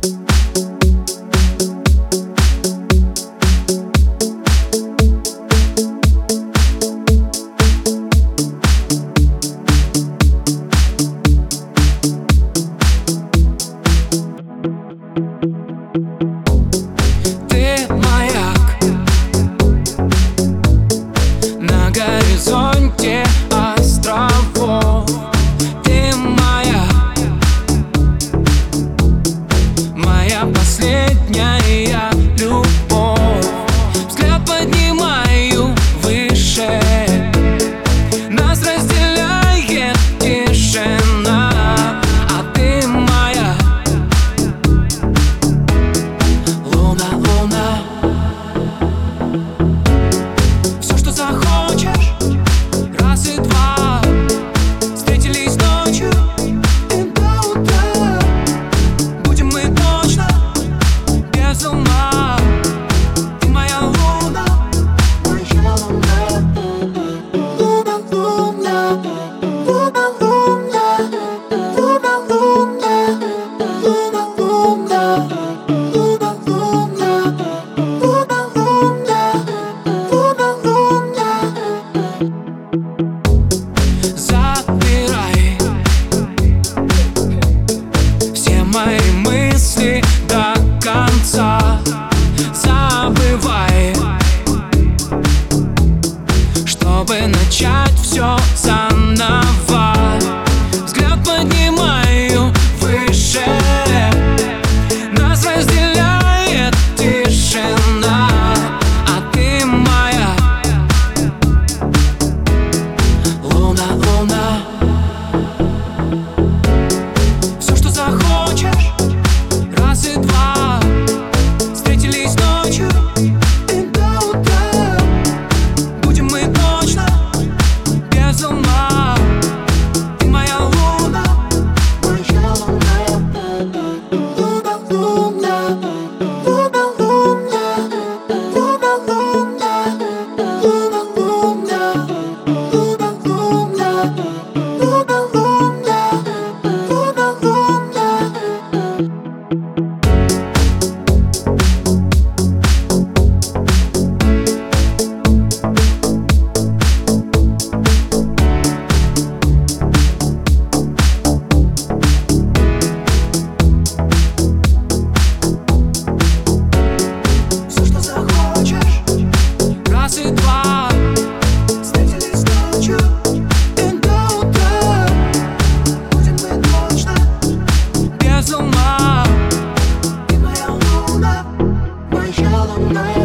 Ты маяк на горизонте островов. Ты моя последняя любовь. Взгляд поднимаю выше, нас разделяет тишина. А ты моя луна, луна. Все, что захочешь, раз и два. Встретились ночью и до утра. Будем мы точно без ума. Ты моя луна, моя луна. Луна, луна, луна, луна, луна, луна, луна, луна, луна, луна, луна, луна, луна. Забирай все мои мысли до конца. Забывай, чтобы начать все заново. Взгляд поднимаю выше, нас разделяет тишина. А ты моя луна, луна. Все, что захочешь, раз и два. Встретились ночью и до утра. Будем мы точно без ума. Ты моя луна, моя луна. Луна, луна, луна, луна, луна, луна, луна, луна, луна, луна, луна, луна, луна, луна. Все, что захочешь, раз и два. Встретились ночью и до утра. Будем мы точно без ума. Ты моя луна, моя луна.